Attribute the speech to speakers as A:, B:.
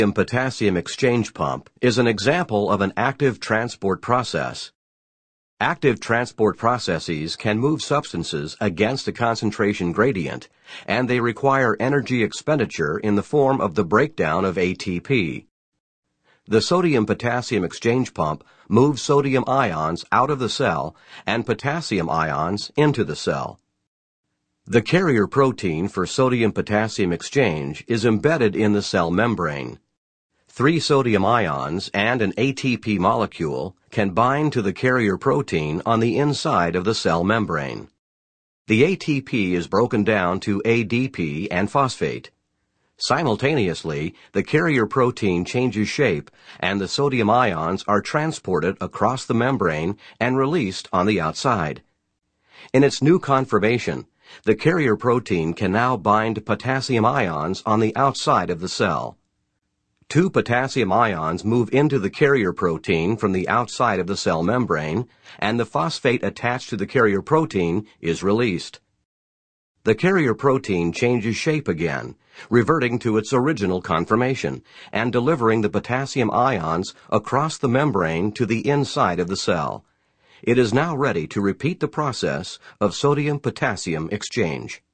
A: Sodium-potassium exchange pump is an example of an active transport process. Active transport processes can move substances against a concentration gradient, and they require energy expenditure in the form of the breakdown of ATP. The sodium-potassium exchange pump moves sodium ions out of the cell and potassium ions into the cell. The carrier protein for sodium-potassium exchange is embedded in the cell membrane. 3 sodium ions and an ATP molecule can bind to the carrier protein on the inside of the cell membrane. The ATP is broken down to ADP and phosphate. Simultaneously, the carrier protein changes shape and the sodium ions are transported across the membrane and released on the outside. In its new conformation, the carrier protein can now bind potassium ions on the outside of the cell. 2 potassium ions move into the carrier protein from the outside of the cell membrane, and the phosphate attached to the carrier protein is released. The carrier protein changes shape again, reverting to its original conformation, and delivering the potassium ions across the membrane to the inside of the cell. It is now ready to repeat the process of sodium-potassium exchange.